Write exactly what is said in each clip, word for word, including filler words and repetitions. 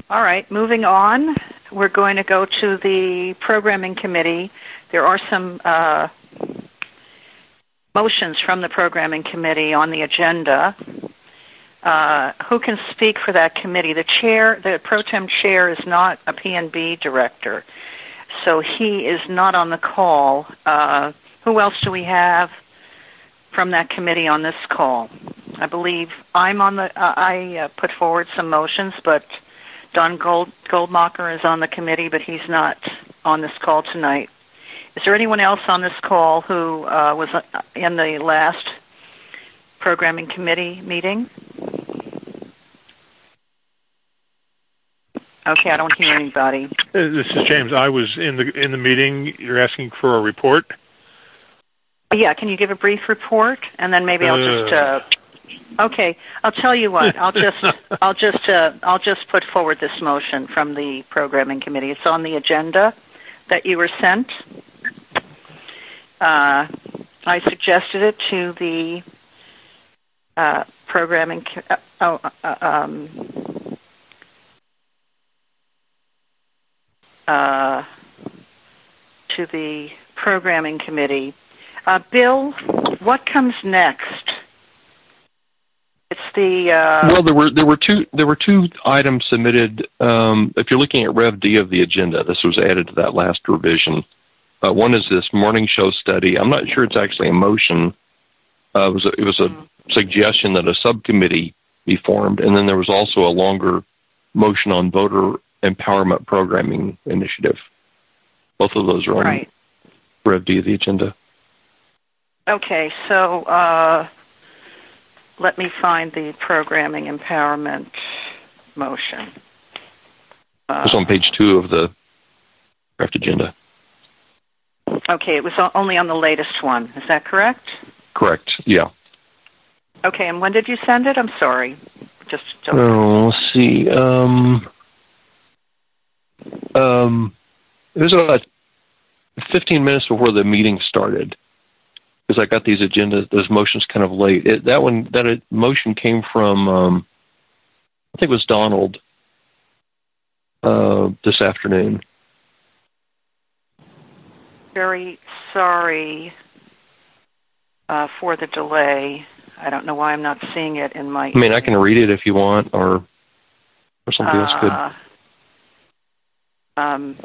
All right, moving on. We're going to go to the Programming Committee. There are some uh, motions from the Programming Committee on the agenda. Uh, who can speak for that committee? The chair, the pro tem chair, is not a P N B director, so he is not on the call. Uh, who else do we have from that committee on this call? I believe I'm on the. Uh, I uh, put forward some motions, but Don Gold, Goldmacher is on the committee, but he's not on this call tonight. Is there anyone else on this call who uh, was in the last Programming Committee meeting? Okay, I don't hear anybody. This is James. I was in the in the meeting. You're asking for a report? Yeah, can you give a brief report, and then maybe I'll just. Uh, okay, I'll tell you what. I'll just I'll just uh, I'll just put forward this motion from the Programming Committee. It's on the agenda that you were sent. Uh, I suggested it to the uh, Programming. Uh, oh, uh, um, uh, to the Programming Committee. Uh, Bill, what comes next? It's the uh, well. There were there were two there were two items submitted. Um, if you're looking at Rev D of the agenda, this was added to that last revision. Uh, one is this morning show study. I'm not sure it's actually a motion. Uh, it was a, it was a mm-hmm. suggestion that a subcommittee be formed, and then there was also a longer motion on voter empowerment programming initiative. Both of those are on right. Rev D of the agenda. Okay, so uh, let me find the programming empowerment motion. Uh, it's on page two of the draft agenda. Okay, it was only on the latest one. Is that correct? Correct, yeah. Okay, and when did you send it? I'm sorry. Just don't oh, let's see. Um, um, it was about fifteen minutes before the meeting started, because I got these agendas, those motions kind of late. It, that one, that it, motion came from, um, I think it was Donald uh, this afternoon. Very sorry uh, for the delay. I don't know why I'm not seeing it in my... I mean, I can read it if you want, or or something uh, else could. Um,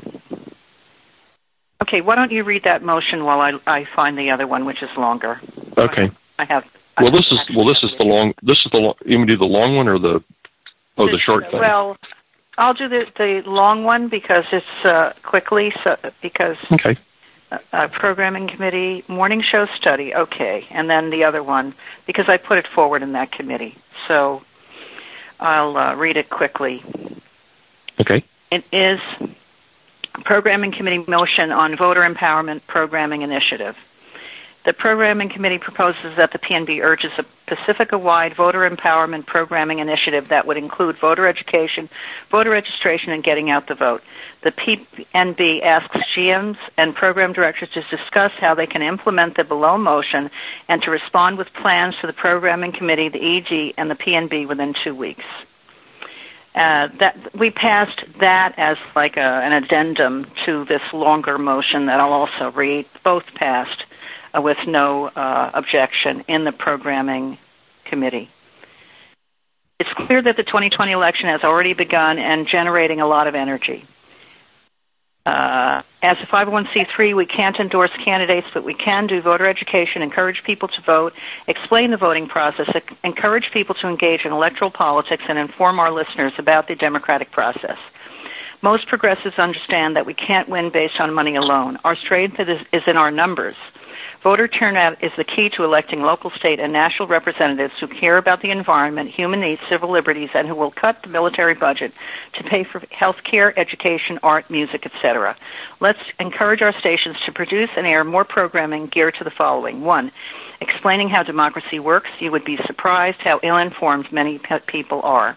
okay, why don't you read that motion while I, I find the other one, which is longer. Okay. I have... Well, I this is well. This is the long. This is the. Long, you want me to do the long one or the? Oh, the short thing. Well, I'll do the the long one because it's uh, quickly. So because okay. Uh, uh, Programming Committee morning show study. Okay, and then the other one because I put it forward in that committee. So I'll uh, read it quickly. Okay. It is Programming Committee motion on voter empowerment programming initiative. The Programming Committee proposes that the P N B urges a Pacifica-wide voter empowerment programming initiative that would include voter education, voter registration, and getting out the vote. The P N B asks G Ms and program directors to discuss how they can implement the below motion and to respond with plans to the Programming Committee, the E G, and the P N B within two weeks. Uh, that we passed that as like a, an addendum to this longer motion that I'll also read. Both passed uh, with no uh, objection in the Programming Committee. It's clear that the twenty twenty election has already begun and generating a lot of energy. Uh, as a five oh one c three, we can't endorse candidates, but we can do voter education, encourage people to vote, explain the voting process, encourage people to engage in electoral politics, and inform our listeners about the democratic process. Most progressives understand that we can't win based on money alone. Our strength is, is in our numbers. Voter turnout is the key to electing local, state, and national representatives who care about the environment, human needs, civil liberties, and who will cut the military budget to pay for health care, education, art, music, et cetera. Let's encourage our stations to produce and air more programming geared to the following. One, explaining how democracy works. You would be surprised how ill-informed many pe- people are.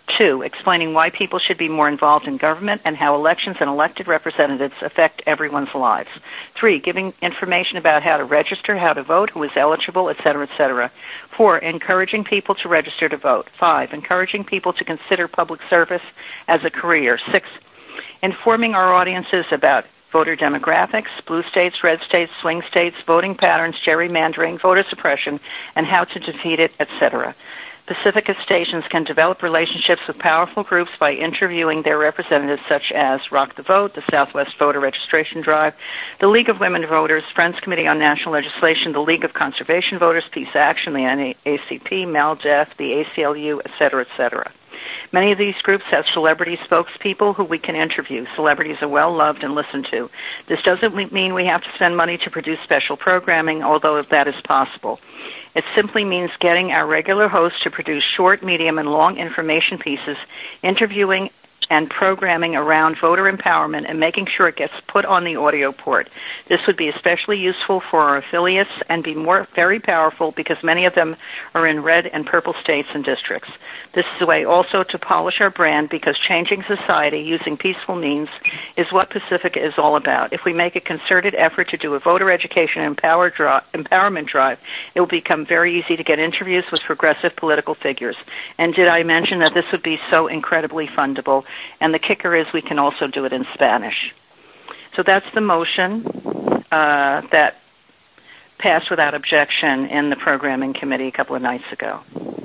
Two, explaining why people should be more involved in government and how elections and elected representatives affect everyone's lives. Three, giving information about how to register, how to vote, who is eligible, et cetera, et cetera. Four, encouraging people to register to vote. Five, encouraging people to consider public service as a career. Six, informing our audiences about voter demographics, blue states, red states, swing states, voting patterns, gerrymandering, voter suppression, and how to defeat it, et cetera. Pacifica stations can develop relationships with powerful groups by interviewing their representatives such as Rock the Vote, the Southwest Voter Registration Drive, the League of Women Voters, Friends Committee on National Legislation, the League of Conservation Voters, Peace Action, the N A A C P, MALDEF, the A C L U, et cetera, et cetera. Many of these groups have celebrity spokespeople who we can interview. Celebrities are well loved and listened to. This doesn't mean we have to spend money to produce special programming, although that is possible. It simply means getting our regular hosts to produce short, medium, and long information pieces, interviewing and programming around voter empowerment and making sure it gets put on the audio port. This would be especially useful for our affiliates and be more very powerful because many of them are in red and purple states and districts. This is a way also to polish our brand because changing society using peaceful means is what Pacifica is all about. If we make a concerted effort to do a voter education and empower dri- empowerment drive, it will become very easy to get interviews with progressive political figures. And did I mention that this would be so incredibly fundable? And the kicker is we can also do it in Spanish. So that's the motion uh, that passed without objection in the programming committee a couple of nights ago.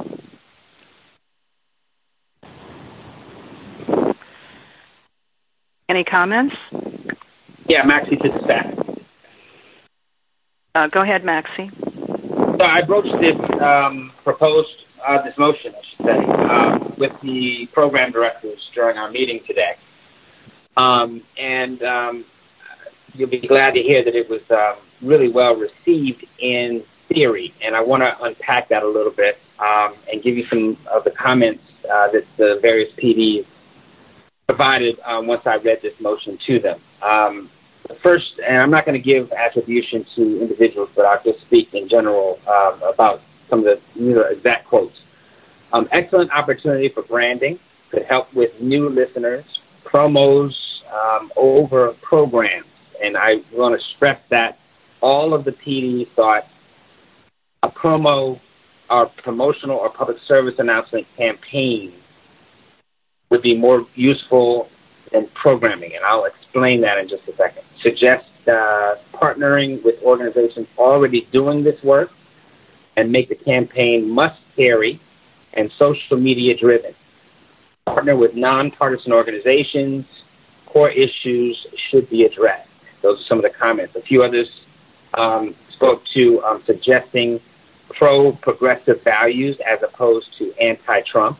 Any comments? Yeah, Maxie to the staff. Uh, go ahead, Maxie. So I broached this um, proposed, uh, this motion, I should say, uh, with the program directors during our meeting today. Um, and um, you'll be glad to hear that it was uh, really well received in theory. And I want to unpack that a little bit um, and give you some of the comments uh, that the various P Ds provided um, once I read this motion to them. Um, first, and I'm not going to give attribution to individuals, but I'll just speak in general um, about some of the you know, exact quotes. Um, excellent opportunity for branding, could help with new listeners, promos um, over programs. And I want to stress that all of the P Ds thought a promo or promotional or public service announcement campaign would be more useful than programming, and I'll explain that in just a second. Suggest uh, partnering with organizations already doing this work and make the campaign must-carry and social media-driven. Partner with nonpartisan organizations. Core issues should be addressed. Those are some of the comments. A few others um, spoke to um, suggesting pro-progressive values as opposed to anti-Trump.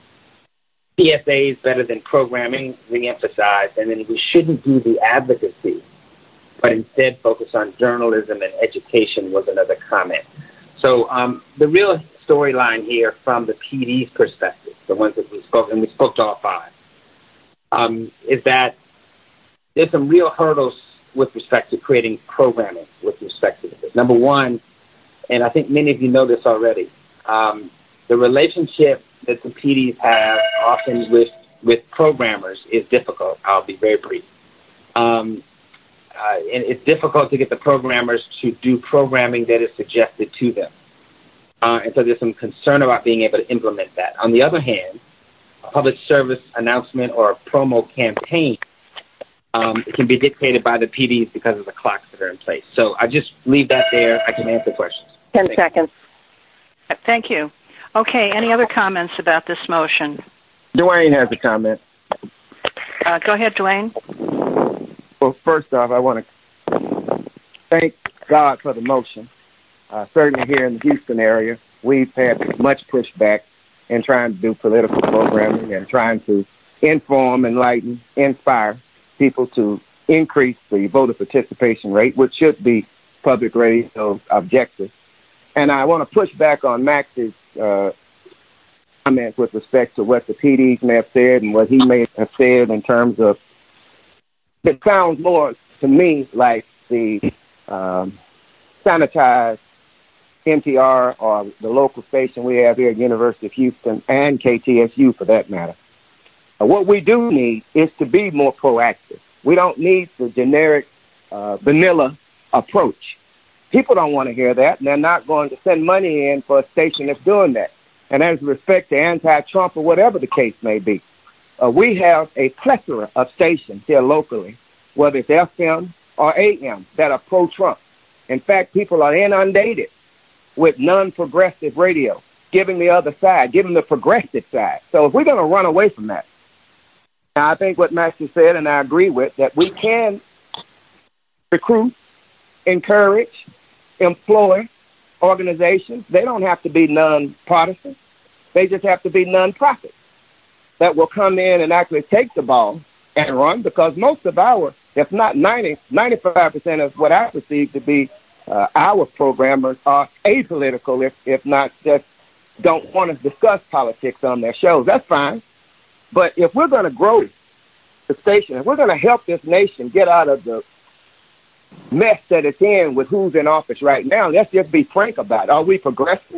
P S A is better than programming, re-emphasized, and then we shouldn't do the advocacy, but instead focus on journalism and education was another comment. So um, the real storyline here from the P D's perspective, the ones that we spoke, and we spoke to all five, um, is that there's some real hurdles with respect to creating programming with respect to this. Number one, and I think many of you know this already, um, the relationship that the P Ds have often with, with programmers is difficult. I'll be very brief. Um, uh, and it's difficult to get the programmers to do programming that is suggested to them. Uh, and so there's some concern about being able to implement that. On the other hand, a public service announcement or a promo campaign um, can be dictated by the P Ds because of the clocks that are in place. So I just leave that there. I can answer questions. Ten Thank seconds. You. Thank you. Okay, any other comments about this motion? Dwayne has a comment. Uh, go ahead, Dwayne. Well, first off, I want to thank God for the motion. Uh, certainly here in the Houston area, we've had much pushback in trying to do political programming and trying to inform, enlighten, inspire people to increase the voter participation rate, which should be public radio objective. And I want to push back on Max's uh, comments with respect to what the P Ds may have said and what he may have said in terms of, it sounds more to me like the um, sanitized N P R or the local station we have here at University of Houston and K T S U for that matter. Uh, what we do need is to be more proactive. We don't need the generic uh, vanilla approach. People don't want to hear that, and they're not going to send money in for a station that's doing that. And as respect to anti-Trump or whatever the case may be, uh, we have a plethora of stations here locally, whether it's F M or A M, that are pro-Trump. In fact, people are inundated with non-progressive radio, giving the other side, giving the progressive side. So if we're going to run away from that, now I think what Maxie said, and I agree with, that we can recruit, encourage, employ organizations. They don't have to be non-partisan. They just have to be non-profit that will come in and actually take the ball and run, because most of our, if not ninety, ninety-five percent of what I perceive to be uh, our programmers are apolitical, if, if not just don't want to discuss politics on their shows. That's fine. But if we're going to grow the station, if we're going to help this nation get out of the mess that it's in with who's in office right now, let's just be frank about it. Are we progressive?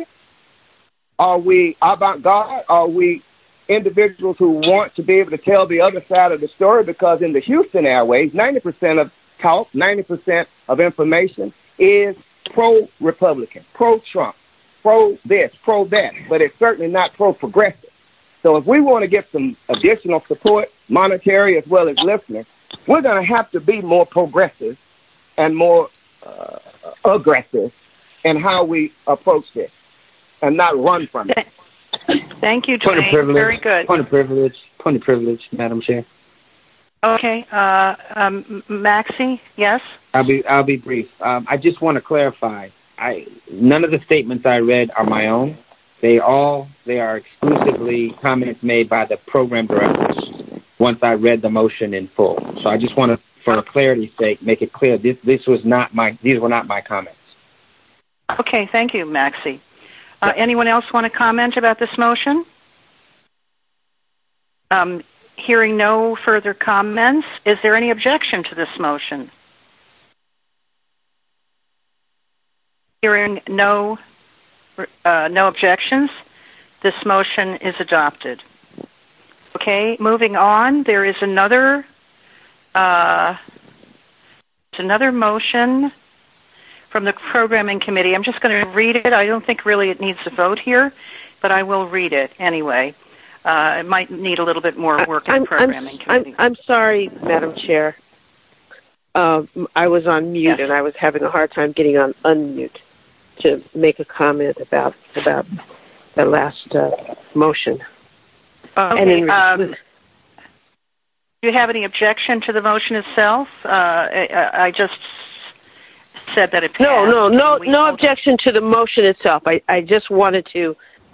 Are we avant-garde? Are we individuals who want to be able to tell the other side of the story? Because in the Houston airways, ninety percent of talk, ninety percent of information is pro-Republican, pro-Trump, pro-this, pro-that, but it's certainly not pro-progressive. So if we want to get some additional support, monetary as well as listeners, we're going to have to be more progressive and more uh, aggressive in how we approach this and not run from it. Thank you, Point of Dwayne. privilege. Very good. Point of privilege. Point of privilege, Madam Chair. Okay, uh, um, Maxie, yes? I'll be I'll be brief. Um, I just want to clarify. I none of the statements I read are my own. They all they are exclusively comments made by the program directors once I read the motion in full. So I just want to, for clarity's sake, make it clear this this was not my these were not my comments. Okay, thank you, Maxie. Uh, anyone else want to comment about this motion? Um, hearing no further comments, is there any objection to this motion? Hearing no uh, no objections, this motion is adopted. Okay, moving on, there is another uh, another motion from the Programming Committee. I'm just going to read it. I don't think really it needs a vote here, but I will read it anyway. Uh, it might need a little bit more work in I'm, the Programming I'm, Committee. I'm, I'm sorry, Madam Chair. Uh, I was on mute, yes. and I was having a hard time getting on unmute to make a comment about about the last uh, motion. Okay. And in, um, do you have any objection to the motion itself? Uh, I, I just said that it passed. No, no, no, We no objection to the motion itself. I, I just wanted to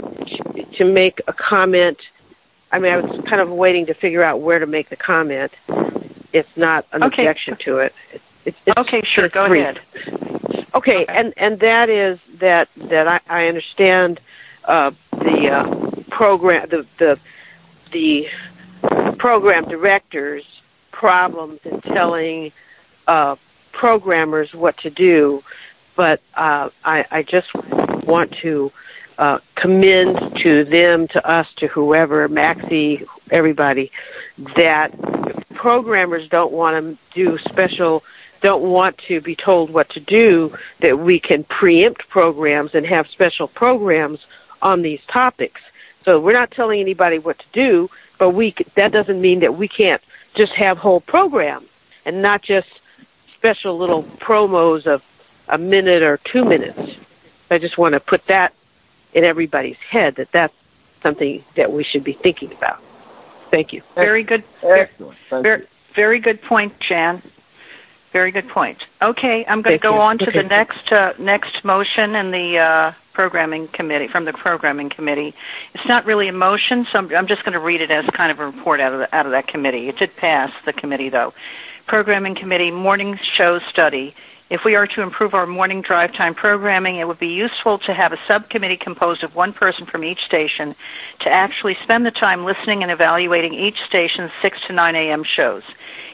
to make a comment. I mean, I was kind of waiting to figure out where to make the comment. It's not an okay. objection to it. It's, it's, it's okay, sure. Go brief. ahead. Okay, okay, and and that is that that I, I understand uh, the uh, program the the the program directors' problems in telling uh, programmers what to do, but uh, I, I just want to uh, commend to them, to us, to whoever, Maxie, everybody, that programmers don't want to do special, don't want to be told what to do, that we can preempt programs and have special programs on these topics. So we're not telling anybody what to do, but we that doesn't mean that we can't just have whole programs and not just special little promos of a minute or two minutes. I just want to put that in everybody's head, that that's something that we should be thinking about. Thank you. Very good. Excellent. Thank very, you. very good point, Jan. Very good point. Okay, I'm going Thank to go you. on to Okay. the next uh, next motion in the uh, programming committee, from the programming committee. It's not really a motion, so I'm, I'm just going to read it as kind of a report out of the, out of that committee. It did pass the committee, though. Programming Committee Morning Show Study. If we are to improve our morning drive time programming, it would be useful to have a subcommittee composed of one person from each station to actually spend the time listening and evaluating each station's six to nine a.m. shows.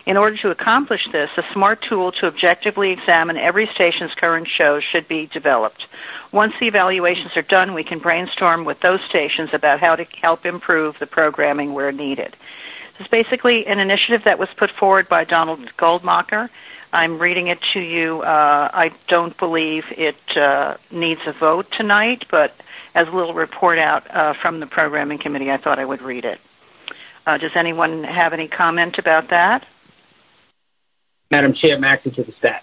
In order to accomplish this, a smart tool to objectively examine every station's current shows should be developed. Once the evaluations are done, we can brainstorm with those stations about how to help improve the programming where needed. This is basically an initiative that was put forward by Donald Goldmacher. I'm reading it to you. Uh, I don't believe it uh, needs a vote tonight, but as a little report out uh, from the Programming Committee, I thought I would read it. Uh, does anyone have any comment about that? Madam Chair, Maxie to the staff.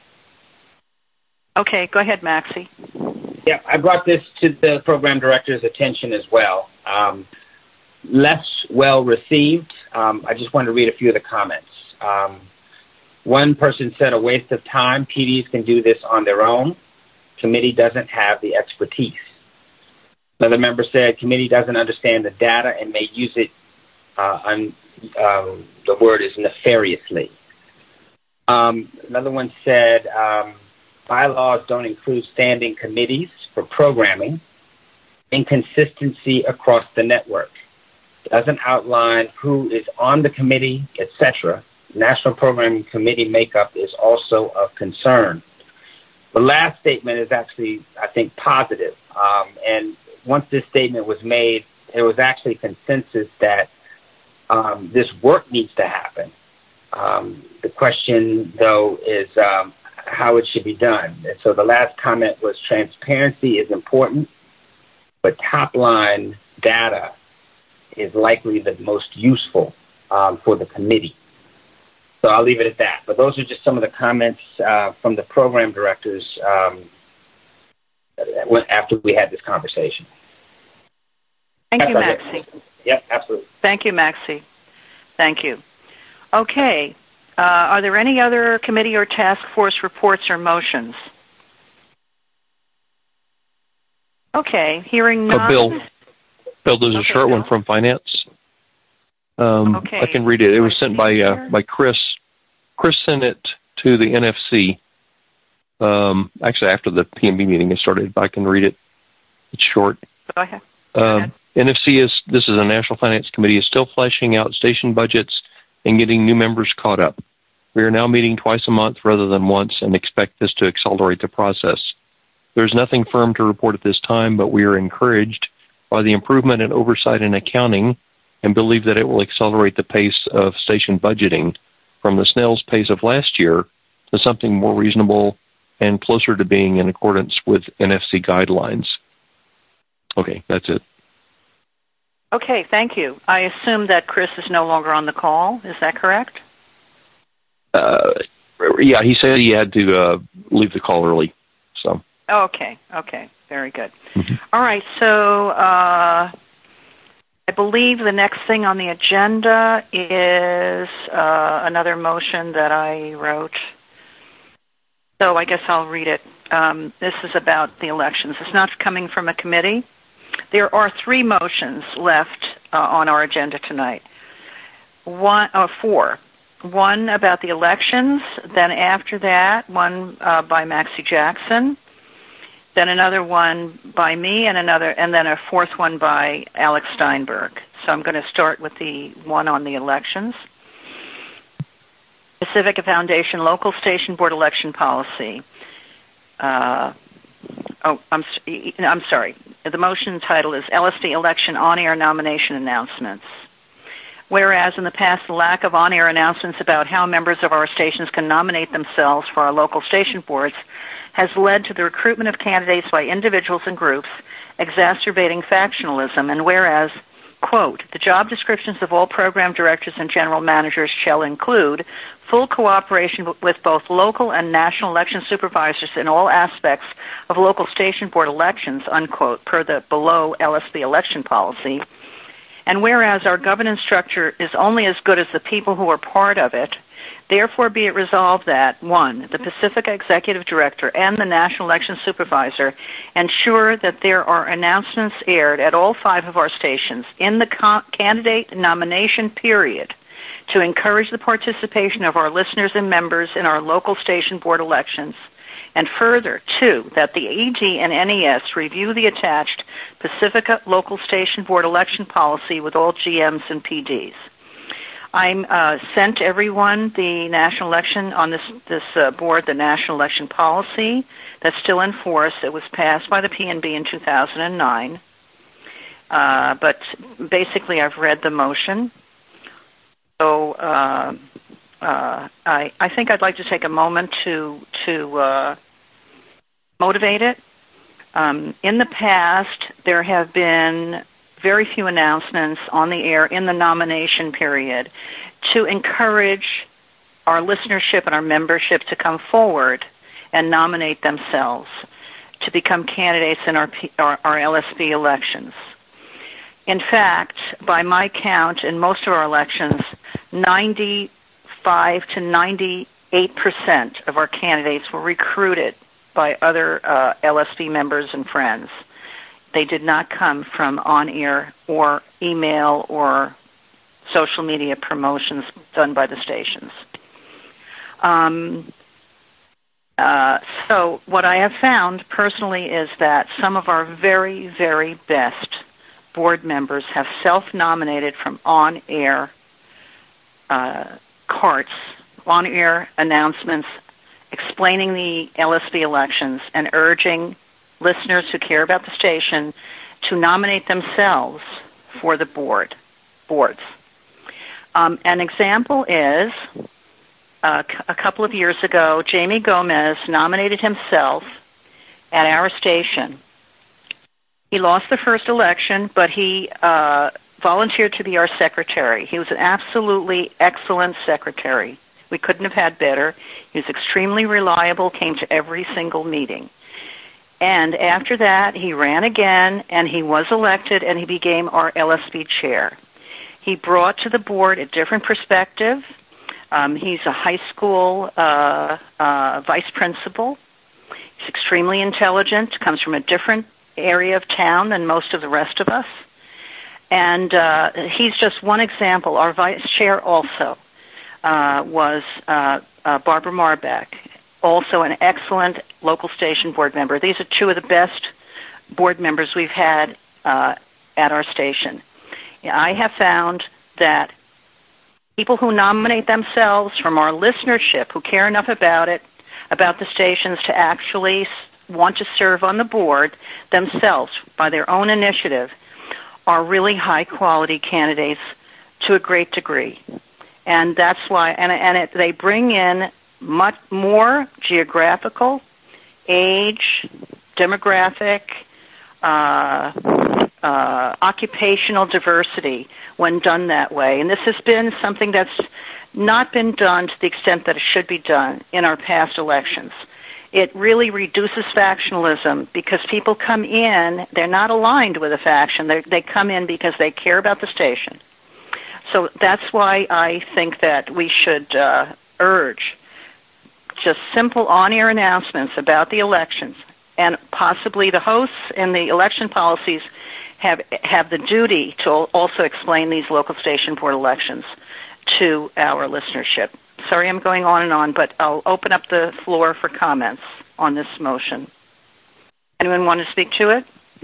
Okay, go ahead, Maxie. Yeah, I brought this to the program director's attention as well. Um, less well received. Um, I just wanted to read a few of the comments. Um, one person said, a waste of time. P Ds can do this on their own. Committee doesn't have the expertise. Another member said, committee doesn't understand the data and may use it, uh, un, um, the word is nefariously. Um, another one said, um, bylaws don't include standing committees for programming, inconsistency across the network, doesn't outline who is on the committee, et cetera. National Programming Committee makeup is also of concern. The last statement is actually, I think, positive. Um, and once this statement was made, there was actually consensus that um, this work needs to happen. Um, the question, though, is um, how it should be done. And so the last comment was transparency is important, but top-line data is likely the most useful um, for the committee. So I'll leave it at that. But those are just some of the comments uh, from the program directors um, after we had this conversation. Thank That's you, Maxie. Yep, absolutely. Thank you, Maxie. Thank you. Okay. Uh, are there any other committee or task force reports or motions? Okay. Hearing none. Uh, Bill, Bill, there's okay, a short Bill. one from finance. Um, okay. I can read it. It was sent by uh, by Chris. Chris sent it to the N F C. Um, actually, after the P M B meeting has started, but I can read it. It's short. Go ahead. Go um, ahead. N F C is, this is a National Finance Committee, is still fleshing out station budgets and getting new members caught up. We are now meeting twice a month rather than once and expect this to accelerate the process. There's nothing firm to report at this time, but we are encouraged by the improvement in oversight and accounting and believe that it will accelerate the pace of station budgeting from the snail's pace of last year to something more reasonable and closer to being in accordance with N F C guidelines. Okay, that's it. Okay, thank you. I assume that Chris is no longer on the call. Is that correct? Uh, yeah, he said he had to uh, leave the call early. So. Okay, okay, very good. Mm-hmm. All right, so uh, I believe the next thing on the agenda is uh, another motion that I wrote. So I guess I'll read it. Um, this is about the elections. It's not coming from a committee. There are three motions left uh, on our agenda tonight. One, uh, four. One about the elections, then after that, one uh, by Maxie Jackson, then another one by me, and another, and then a fourth one by Alex Steinberg. So I'm going to start with the one on the elections. Pacifica Foundation Local Station Board Election Policy. Uh, oh, I'm, I'm sorry. The motion title is L S D Election On-Air Nomination Announcements. Whereas in the past, the lack of on-air announcements about how members of our stations can nominate themselves for our local station boards has led to the recruitment of candidates by individuals and groups, exacerbating factionalism, and whereas, quote, the job descriptions of all program directors and general managers shall include full cooperation with both local and national election supervisors in all aspects of local station board elections, unquote, per the below L S B election policy. And whereas our governance structure is only as good as the people who are part of it, therefore be it resolved that, one, the Pacifica Executive Director and the National Election Supervisor ensure that there are announcements aired at all five of our stations in the con- candidate nomination period to encourage the participation of our listeners and members in our local station board elections. And further, two, that the E D and N E S review the attached Pacifica Local Station Board election policy with all G Ms and P Ds. I'm uh, sent everyone the national election on this this uh, board, the national election policy that's still in force. It was passed by the P N B in two thousand nine. Uh, but basically, I've read the motion. So uh, uh, I, I think I'd like to take a moment to to uh, motivate it. Um, in the past, there have been very few announcements on the air in the nomination period to encourage our listenership and our membership to come forward and nominate themselves to become candidates in our, our, our L S B elections. In fact, by my count, in most of our elections, ninety-five to ninety-eight percent of our candidates were recruited by other uh, L S B members and friends. They did not come from on-air or email or social media promotions done by the stations. Um, uh, so what I have found personally is that some of our very, very best board members have self-nominated from on-air uh, carts, on-air announcements explaining the L S B elections and urging listeners who care about the station to nominate themselves for the board, boards. Um, an example is uh, a couple of years ago, Jamie Gomez nominated himself at our station. He lost the first election, but he uh, volunteered to be our secretary. He was an absolutely excellent secretary. We couldn't have had better. He was extremely reliable, came to every single meeting. And after that, he ran again, and he was elected, and he became our L S B chair. He brought to the board a different perspective. Um, he's a high school uh, uh, vice principal. He's extremely intelligent, comes from a different area of town than most of the rest of us. And uh, he's just one example. Our vice chair also uh, was uh, uh, Barbara Marbeck, also an excellent local station board member. These are two of the best board members we've had uh, at our station. I have found that people who nominate themselves from our listenership, who care enough about it, about the stations to actually want to serve on the board themselves by their own initiative, are really high-quality candidates to a great degree. And that's why, and, and it, they bring in much more geographical, age, demographic, uh, uh, occupational diversity when done that way. And this has been something that's not been done to the extent that it should be done in our past elections. It really reduces factionalism because people come in, they're not aligned with a faction. They they come in because they care about the station. So that's why I think that we should uh, urge just simple on-air announcements about the elections, and possibly the hosts and the election policies have have the duty to also explain these local station board elections to our listenership. Sorry, I'm going on and on, but I'll open up the floor for comments on this motion. Anyone want to speak to it?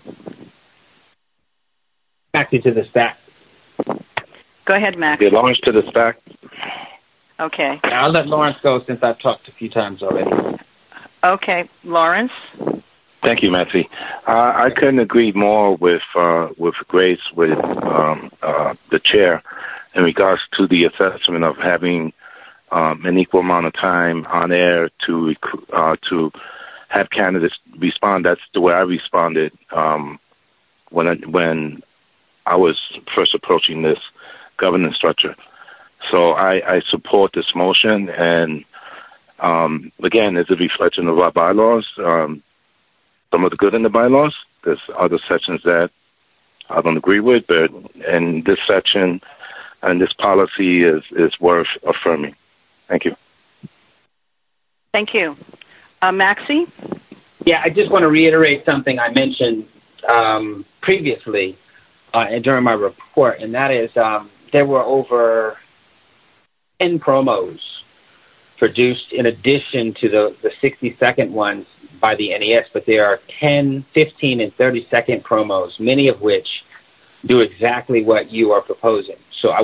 Maxie to the stack. Go ahead, Max. Yeah, Lawrence to the stack. Okay. I'll let Lawrence go since I've talked a few times already. Okay, Lawrence. Thank you, Maxie. Uh, I couldn't agree more with uh, with Grace, with um, uh, the chair, in regards to the assessment of having um, an equal amount of time on air to uh, to have candidates respond. That's the way I responded um, when I, when I was first approaching this governance structure. So I, I support this motion, and um, again, it's a reflection of our bylaws. Um, some of the good in the bylaws. There's other sections that I don't agree with, but in this section and this policy is, is worth affirming. Thank you. Thank you. Uh, Maxie? Yeah, I just want to reiterate something I mentioned um, previously uh, during my report, and that is um, there were over ten promos produced in addition to the, the sixty-second ones by the N E S, but there are ten, fifteen, and thirty-second promos, many of which do exactly what you are proposing. So I want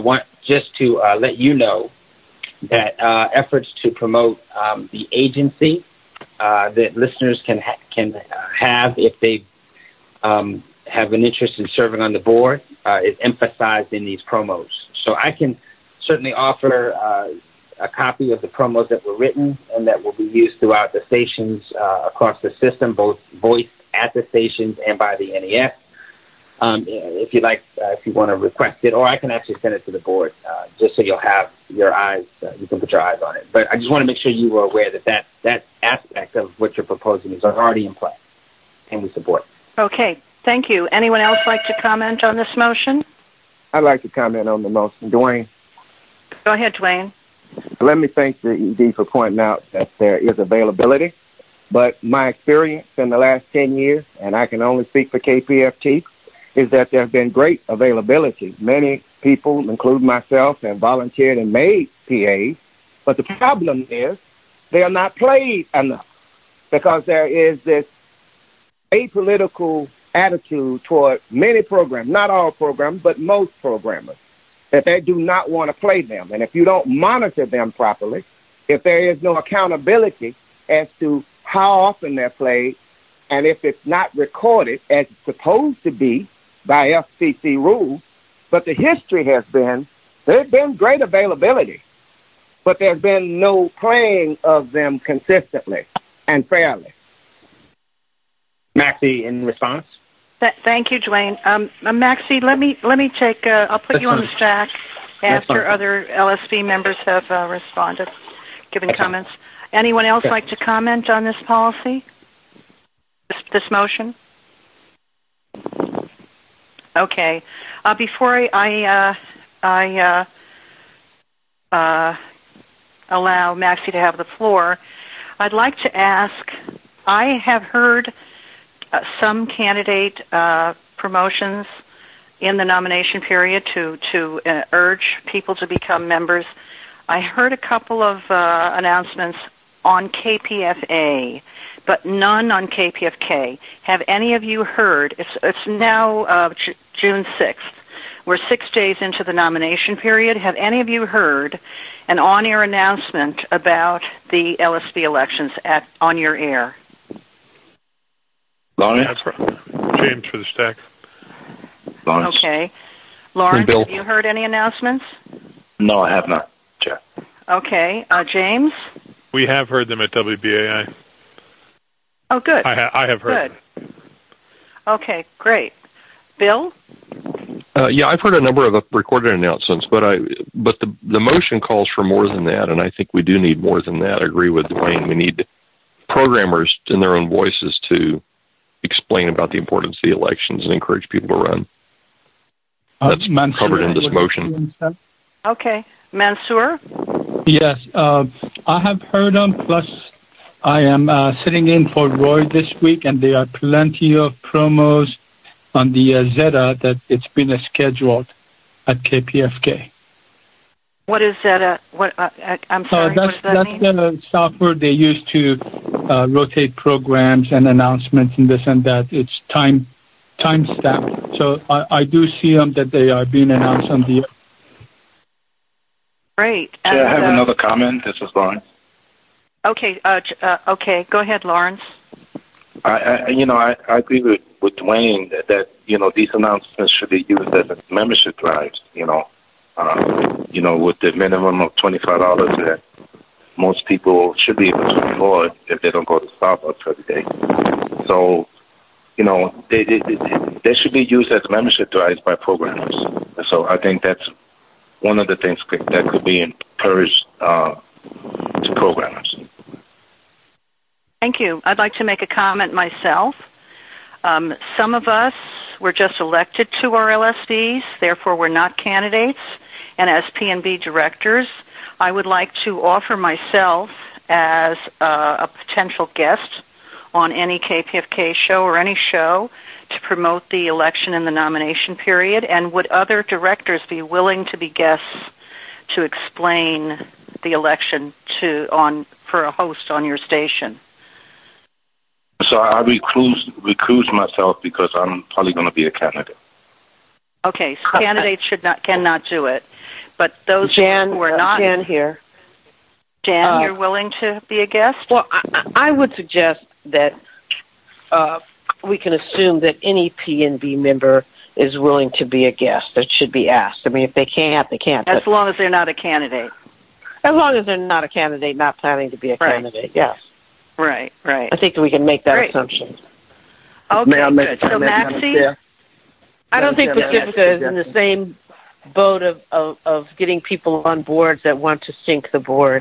just to uh, let you know that uh, efforts to promote um, the agency uh, that listeners can ha- can uh, have if they um, have an interest in serving on the board uh, is emphasized in these promos. So I can certainly offer uh, a copy of the promos that were written and that will be used throughout the stations uh, across the system, both voiced at the stations and by the N E S. Um, if you'd like, uh, if you want to request it, or I can actually send it to the board, uh, just so you'll have your eyes, uh, you can put your eyes on it. But I just want to make sure you are aware that that, that aspect of what you're proposing is already in play, and we support it. Okay, thank you. Anyone else like to comment on this motion? I'd like to comment on the motion. Dwayne? Go ahead, Dwayne. Let me thank the E D for pointing out that there is availability, but my experience in the last ten years, and I can only speak for K P F T, is that there has been great availability. Many people, including myself, have volunteered and made P As, but the problem is they are not played enough because there is this apolitical attitude toward many programs, not all programs, but most programmers, that they do not want to play them. And if you don't monitor them properly, if there is no accountability as to how often they're played, and if it's not recorded as it's supposed to be by F C C rules, but the history has been, there's been great availability, but there's been no playing of them consistently and fairly. Maxie, in response? Th- thank you, Dwayne. Um, uh, Maxie, let me let me take. Uh, I'll put That's you on fine. the stack That's after fine. other L S B members have uh, responded, given That's comments. Anyone else Okay. like to comment on this policy, this, this motion? Okay. Uh, before I I, uh, I uh, uh, allow Maxie to have the floor, I'd like to ask. I have heard uh, some candidate uh, promotions in the nomination period to to uh, urge people to become members. I heard a couple of uh, announcements on K P F A, but none on K P F K. Have any of you heard? It's it's now uh, J- June sixth. We're six days into the nomination period. Have any of you heard an on-air announcement about the L S B elections at on your air? Lawrence? That's right. James for the stack. Lawrence? Okay. Lawrence, Bill. have you heard any announcements? No, I have not, Chair. Okay. Uh, James? We have heard them at W B A I. Oh, good. I, ha- I have heard Good. them. Okay, great. Bill? Uh, yeah, I've heard a number of recorded announcements, but I but the the motion calls for more than that, and I think we do need more than that. I agree with Dwayne. We need programmers in their own voices to explain about the importance of the elections and encourage people to run. That's Uh, Mansour, covered in this motion. Okay. Mansour? Yes, uh, I have heard them, plus I am uh, sitting in for Roy this week, and there are plenty of promos on the uh, Zeta that it's been scheduled at K P F K. What is that? Uh, what? Uh, I'm Uh, sorry, that's what does that that's mean? the software they use to uh, rotate programs and announcements and this and that. It's time time stamped. So I, I do see them that they are being announced on the. Great. Chair, I have And, uh, another comment. This is Lawrence. Okay, uh, j- uh, okay, go ahead, Lawrence. I, I you know, I, I agree with, with Dwayne that, that, you know, these announcements should be used as membership drives, you know, um, you know, with the minimum of twenty-five dollars that most people should be able to afford if they don't go to Starbucks every day. So, you know, they, they, they, they should be used as membership drives by programmers. So I think that's one of the things could, that could be encouraged uh, to programmers. Thank you. I'd like to make a comment myself. Um, some of us were just elected to our L S Bs, therefore we're not candidates. And as P N B directors, I would like to offer myself as uh, a potential guest on any K P F K show or any show to promote the election in the nomination period. And would other directors be willing to be guests to explain the election to on for a host on your station? So I recluse, recluse myself because I'm probably going to be a candidate. Okay, so candidates should not cannot do it. but those Jan, who are uh, not... Jan here. Jan, Uh, you're willing to be a guest? Well, I, I would suggest that uh, we can assume that any P N B member is willing to be a guest. That should be asked. I mean, if they can't, they can't. As long as they're not a candidate. As long as they're not a candidate, not planning to be a Right. candidate, yes. Right, right. I think that we can make that Great. assumption. Okay, May I make good. a So, comment, Madam Maxie? Chair? I don't think Madam Chair, may I Pacifica make a is in the suggestion? same boat of, of, of getting people on boards that want to sink the board,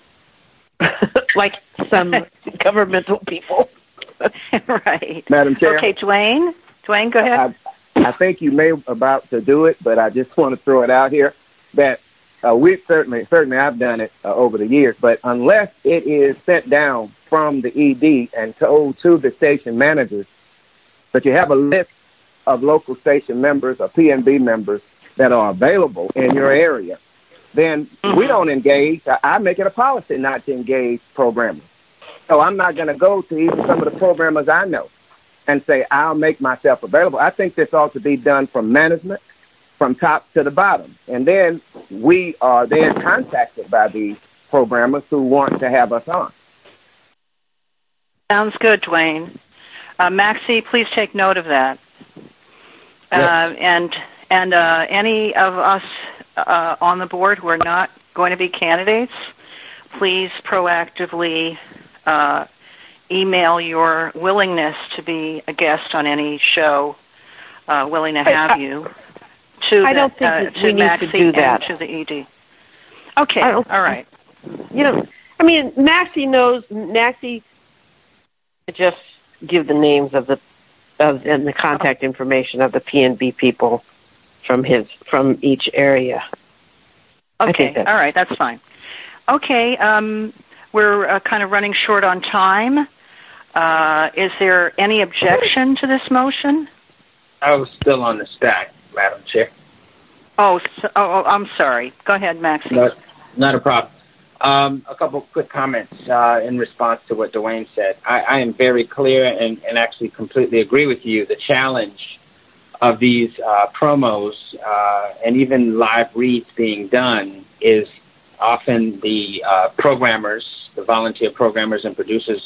like some governmental people. Right. Madam Chair? Okay, Dwayne? Dwayne, go ahead. I, I think you may about to do it, but I just want to throw it out here that uh, we certainly, certainly I've done it uh, over the years, but unless it is sent down from the E D and told to the station managers, but you have a list of local station members or P N B members that are available in your area, then mm-hmm. we don't engage. I, I make it a policy not to engage programmers. So I'm not going to go to even some of the programmers I know and say, I'll make myself available. I think this ought to be done from management, from top to the bottom. And then we are then contacted by the programmers who want to have us on. Sounds good, Dwayne. Uh, Maxie, please take note of that. Uh, and and uh, any of us uh, on the board who are not going to be candidates, please proactively uh, email your willingness to be a guest on any show, uh, willing to have I, you, to I the, don't think uh, to we Maxie need to do that. and to the E D. Okay, all right. You know, I mean, Maxie knows, Maxie just give the names of the of and the contact information of the P N B people from his from each area. Okay, all right, that's fine. Okay, um, we're uh, kind of running short on time. Uh, is there any objection to this motion? I was still on the stack, Madam Chair. Oh, so, oh, I'm sorry. Go ahead, Maxie. No, not a problem. Um, a couple quick comments uh, in response to what Dwayne said. I, I am very clear and, and actually completely agree with you. The challenge of these uh, promos uh, and even live reads being done is often the uh, programmers, the volunteer programmers and producers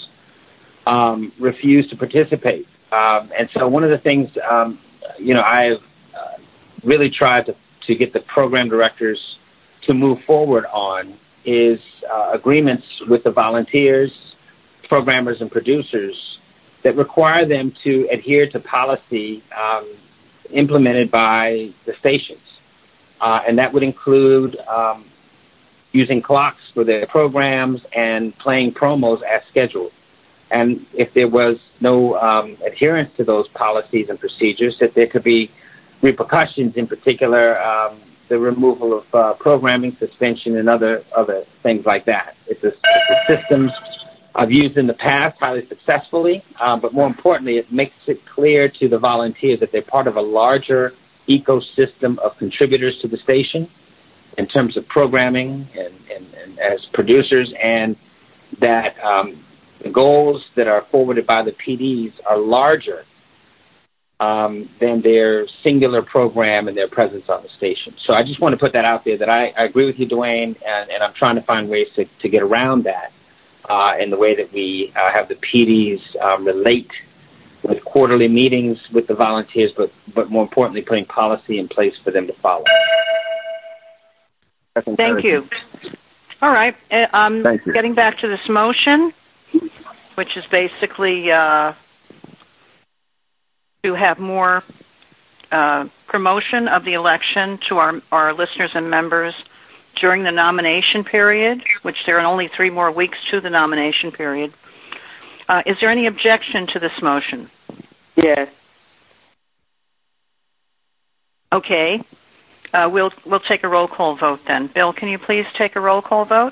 um, refuse to participate. Um, and so one of the things, um, you know, I've uh, really tried to, to get the program directors to move forward on is uh, agreements with the volunteers, programmers, and producers that require them to adhere to policy um, implemented by the stations. Uh, and that would include um, using clocks for their programs and playing promos as scheduled. And if there was no um, adherence to those policies and procedures, that there could be repercussions, in particular, um, the removal of uh, programming, suspension, and other other things like that. It's a, it's a system I've used in the past highly successfully, uh, but more importantly, it makes it clear to the volunteers that they're part of a larger ecosystem of contributors to the station in terms of programming and, and, and as producers, and that um, the goals that are forwarded by the P Ds are larger Um, than their singular program and their presence on the station. So I just want to put that out there that I, I agree with you, Dwayne, and, and I'm trying to find ways to, to get around that uh, in the way that we uh, have the P Ds um, relate with quarterly meetings with the volunteers, but, but more importantly, putting policy in place for them to follow. Thank you. All right. Uh, um, Thank you. Getting back to this motion, which is basically uh, to have more uh, promotion of the election to our, our listeners and members during the nomination period, which there are only three more weeks to the nomination period. Uh, is there any objection to this motion? Yes. Okay. Uh, we'll we'll take a roll call vote then. Bill, can you please take a roll call vote?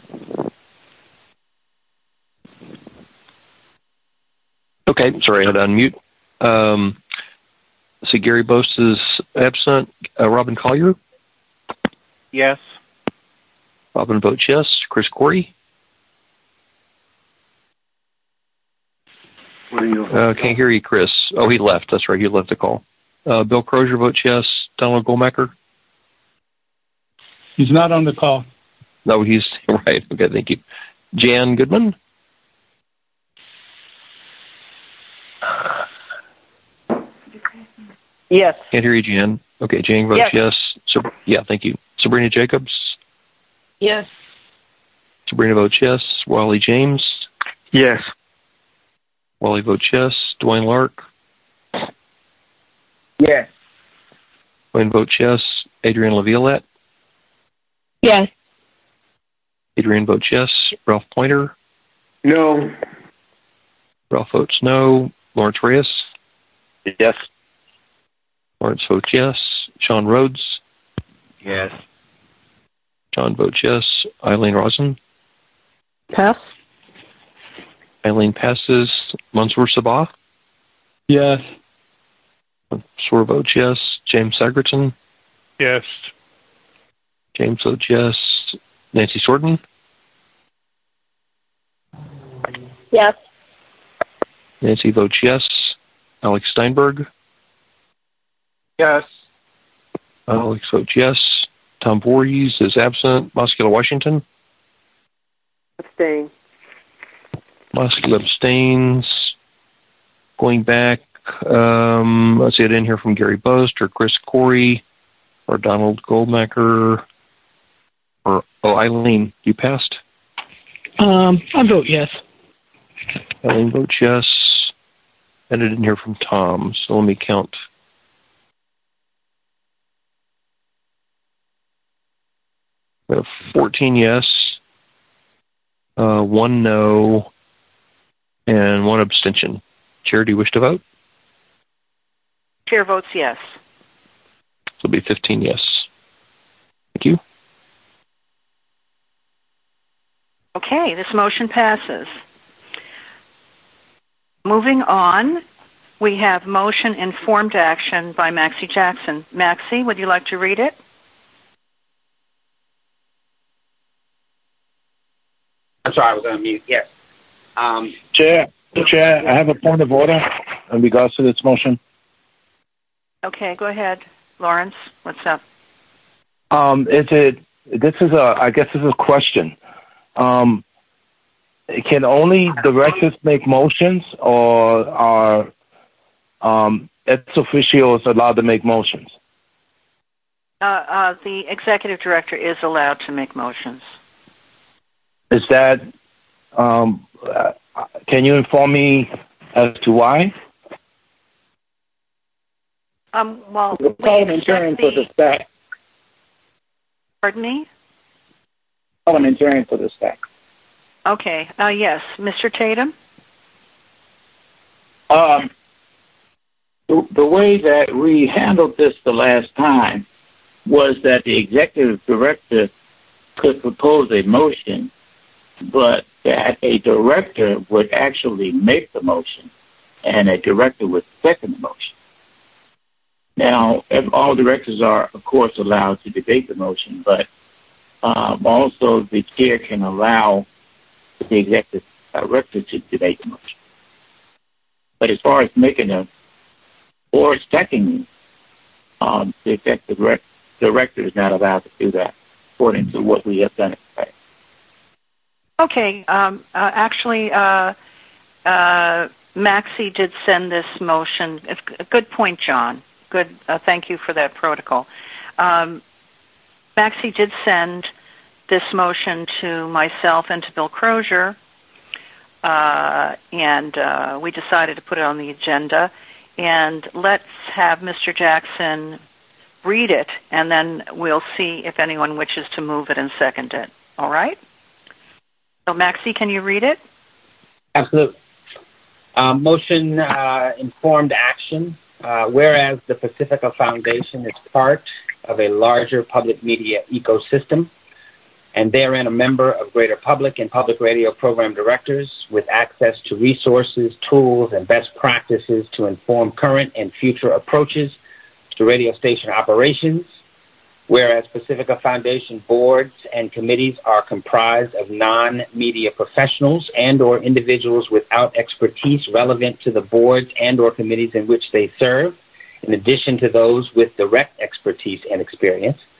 Okay, sorry, I had to unmute. Um, so Gary Boast is absent. Uh, Robin Collier? Yes. Robin votes yes. Chris Corey? What are you? Uh, can't hear you, Chris. Oh, he left. That's right. He left the call. Uh, Bill Crozier votes yes. Donald Goldmacher? He's not on the call. No, he's right. Okay, thank you. Jan Goodman? Yes. Can't hear you, Jan. Okay, Jan votes yes. yes. Sab- yeah, thank you. Sabrina Jacobs? Yes. Sabrina votes yes. Wally James? Yes. Wally votes yes. Dwayne Lark? Yes. Dwayne votes yes. Adrienne LaViolette? Yes. Adrienne votes yes. Ralph Pointer? No. Ralph votes no. Lawrence Reyes? Yes. Lawrence votes yes. Sean Rhodes? Yes. Sean votes yes. Eileen Rosen? Pass. Eileen passes. Mansour Sabah? Yes. Mansour votes yes. James Sagerton? Yes. James votes yes. Nancy Sorton? Yes. Nancy votes yes. Alex Steinberg? Yes. Alex votes yes. Tom Voorhees is absent. Moskula Washington? Abstain. Moskula abstains. Going back, um, let's see, I didn't hear from Gary Bost or Chris Corey or Donald Goldmacher or, oh, Eileen, you passed? Um, I vote yes. Eileen votes yes. And I didn't hear from Tom, so let me count. We have fourteen yes, uh, one no, and one abstention. Chair, do you wish to vote? Chair votes yes. So it'll be fifteen yes. Thank you. Okay, this motion passes. Moving on, we have motion informed action by Maxie Jackson. Maxie, would you like to read it? I'm sorry, I was on mute. Yes. Um, Chair, Chair, I have a point of order in regards to this motion. Okay, go ahead, Lawrence. What's up? Um, is it? This is a. I guess this is a question. Um, can only directors make motions, or are um, ex officios allowed to make motions? Uh, uh, the executive director is allowed to make motions. Is that? Um, uh, can you inform me as to why? Um, well, the parliamentarian for the stack. Pardon me? Parliamentarian for the stack. Okay. Uh, yes, Mister Tatum. Um, the, the way that we handled this the last time was that the executive director could propose a motion, but that a director would actually make the motion, and a director would second the motion. Now, all directors are, of course, allowed to debate the motion, but um, also the chair can allow the executive director to debate the motion. But as far as making a or seconding, um, the executive direct, director is not allowed to do that, according to what we have done in the past. Okay. Um, uh, actually, uh, uh, Maxie did send this motion. It's a good point, John. Good. Uh, thank you for that protocol. Um, Maxie did send this motion to myself and to Bill Crozier, uh, and uh, we decided to put it on the agenda. And let's have Mister Jackson read it, and then we'll see if anyone wishes to move it and second it. All right? So, Maxie, can you read it? Absolutely. Uh, motion uh, informed action. Uh, whereas the Pacifica Foundation is part of a larger public media ecosystem, and therein a member of Greater Public and Public Radio Program Directors with access to resources, tools, and best practices to inform current and future approaches to radio station operations. Whereas Pacifica Foundation boards and committees are comprised of non-media professionals and or individuals without expertise relevant to the boards and or committees in which they serve, in addition to those with direct expertise and experience.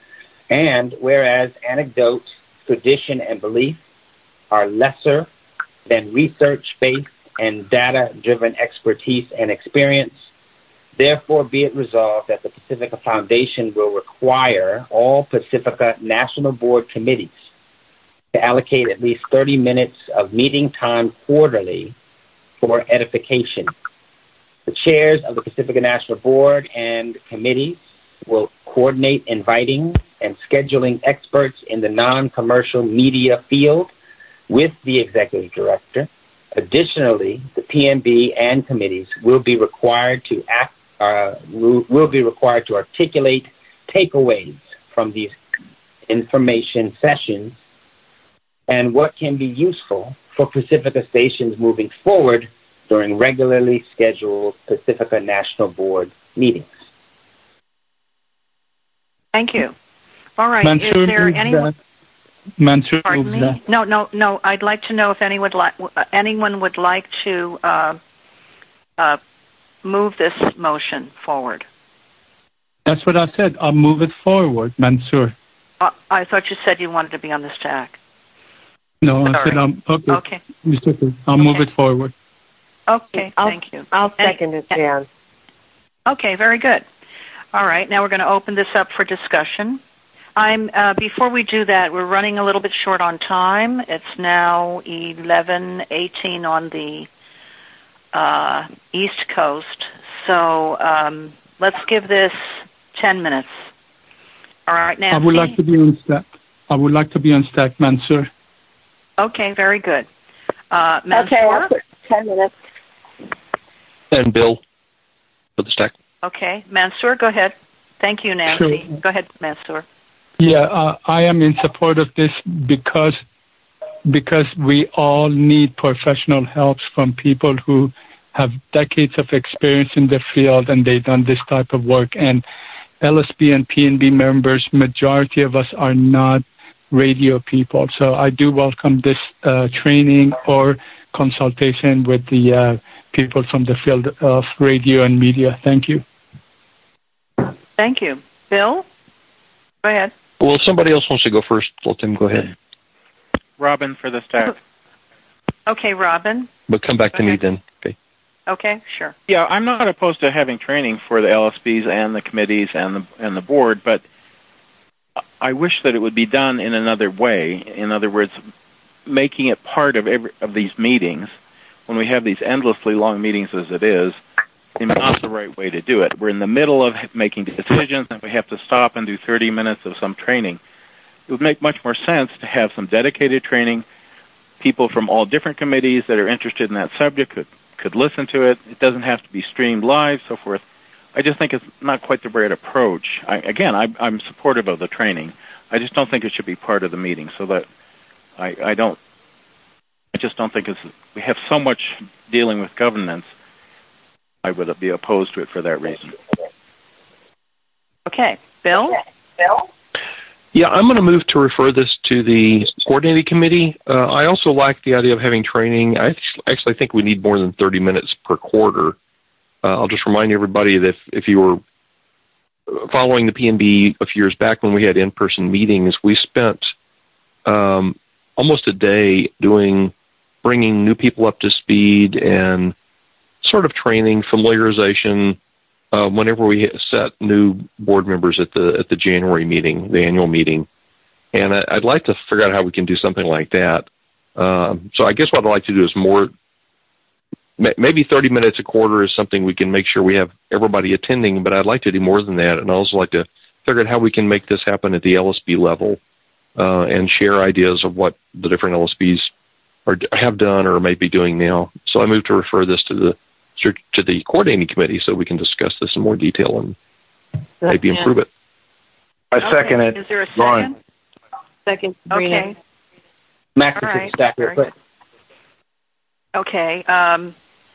And whereas anecdote, tradition, and belief are lesser than research-based and data-driven expertise and experience, therefore be it resolved that the Pacifica Foundation will require all Pacifica National Board committees to allocate at least thirty minutes of meeting time quarterly for edification. The chairs of the Pacifica National Board and committees will coordinate inviting and scheduling experts in the non-commercial media field with the executive director. Additionally, the P N B and committees will be required to act, uh, will, will be required to articulate takeaways from these information sessions and what can be useful for Pacifica stations moving forward during regularly scheduled Pacifica National Board meetings. Thank you. All right. Mansour Is there anyone? Mansour Pardon me? that. No, no, no. I'd like to know if anyone would like anyone would like to uh, uh, move this motion forward. That's what I said. I'll move it forward, Mansour. Uh, I thought you said you wanted to be on the stack. No, Sorry. I said I'm okay. Okay. It's okay. I'll Okay. move it forward. Okay. I'll, Thank you. I'll second it, Jan. Okay. Very good. All right. Now we're going to open this up for discussion. I'm uh, before we do that, we're running a little bit short on time. It's now eleven eighteen on the uh, East Coast, so um, let's give this ten minutes. All right, Nancy. I would like to be on stack. I would like to be on stack, Mansour. Okay, very good. Uh, Mansour? Okay, I'll put ten minutes. And Bill for the stack. Okay, Mansour, go ahead. Thank you, Nancy. Sure. Go ahead, Mansour. Yeah, uh, I am in support of this because because we all need professional help from people who have decades of experience in the field and they've done this type of work. And L S B and P N B members, majority of us are not radio people. So I do welcome this uh, training or consultation with the uh, people from the field of radio and media. Thank you. Thank you. Bill? Go ahead. Well, if somebody else wants to go first, let them go ahead. Robin for the staff. Okay, Robin. But come back Go to me ahead. then. Okay. Okay, sure. Yeah, I'm not opposed to having training for the L S Bs and the committees and the and the board, but I wish that it would be done in another way. In other words, making it part of every of these meetings. When we have these endlessly long meetings as it is, it's not the right way to do it. We're in the middle of making decisions, and we have to stop and do thirty minutes of some training. It would make much more sense to have some dedicated training. People from all different committees that are interested in that subject could, could listen to it. It doesn't have to be streamed live, so forth. I just think it's not quite the right approach. I, again, I, I'm supportive of the training. I just don't think it should be part of the meeting. So that I, I don't. I just don't think it's. We have so much dealing with governance. I would be opposed to it for that reason. Okay, Bill. Bill? Yeah, I'm going to move to refer this to the coordinating committee. Uh, I also like the idea of having training. I actually think we need more than thirty minutes per quarter. Uh, I'll just remind everybody that if, if you were following the P N B a few years back when we had in-person meetings, we spent um, almost a day doing, bringing new people up to speed and sort of training, familiarization, uh, whenever we set new board members at the at the January meeting, the annual meeting. And I, I'd like to figure out how we can do something like that. Um, so I guess what I'd like to do is more, maybe thirty minutes a quarter is something we can make sure we have everybody attending, but I'd like to do more than that. And I'd also like to figure out how we can make this happen at the L S B level uh, and share ideas of what the different L S Bs are, have done or may be doing now. So I move to refer this to the to the coordinating committee so we can discuss this in more detail and maybe improve it. I Okay. second it. Is there a Ron. second? Second, Sabrina. Okay. Max, All to right. the stack real Very quick. Okay. Um,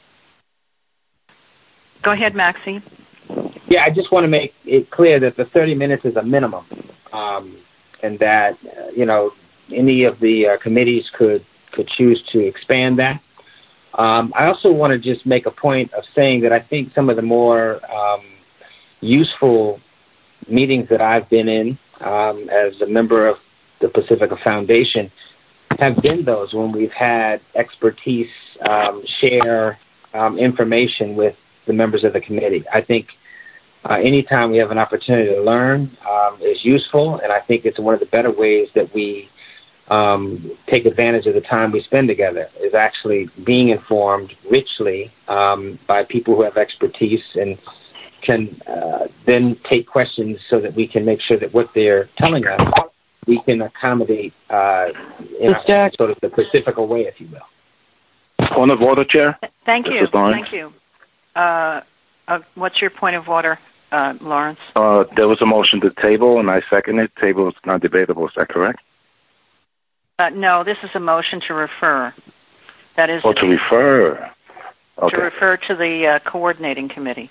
go ahead, Maxie. Yeah, I just want to make it clear that the thirty minutes is a minimum, um, and that uh, you know any of the uh, committees could could choose to expand that. Um, I also want to just make a point of saying that I think some of the more um, useful meetings that I've been in um, as a member of the Pacifica Foundation, have been those when we've had expertise um, share um, information with the members of the committee. I think uh, anytime we have an opportunity to learn um, is useful, and I think it's one of the better ways that we um, take advantage of the time we spend together, is actually being informed richly um, by people who have expertise and can uh, then take questions so that we can make sure that what they're telling us, we can accommodate uh, in a, sort of the Pacifica way, if you will. Point of order, Chair. Thank you. Thank you. Uh, uh, what's your point of order, uh, Lawrence? Uh, there was a motion to table, and I second it. Table is not debatable. Is that correct? Uh, no, this is a motion to refer. That is oh, to refer. Okay. To refer to the uh, coordinating committee.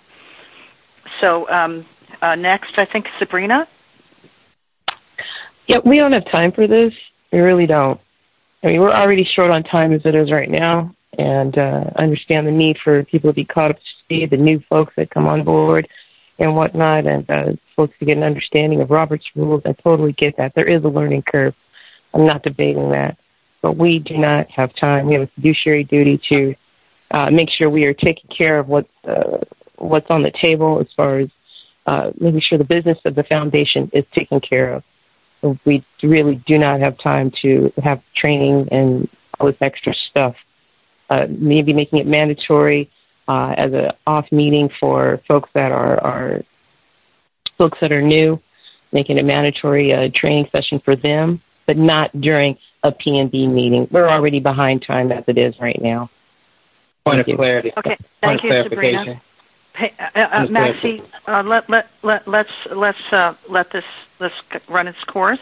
So um, uh, next, I think, Sabrina? Yeah, we don't have time for this. We really don't. I mean, we're already short on time as it is right now, and uh, understand the need for people to be caught up to speed, the new folks that come on board and whatnot, and uh, folks to get an understanding of Robert's rules. I totally get that. There is a learning curve. I'm not debating that. But we do not have time. We have a fiduciary duty to uh, make sure we are taking care of what's, uh, what's on the table as far as uh, making sure the business of the foundation is taken care of. We really do not have time to have training and all this extra stuff. Uh, maybe making it mandatory uh, as an off meeting for folks that are, are folks that are new, making it mandatory uh, training session for them, but not during a P N B meeting. We're already behind time as it is right now. Point Thank of you. clarity. Okay, Point thank you, Sabrina. Hey, uh, uh, Maxie, uh, let let let let's let's uh, let this this run its course.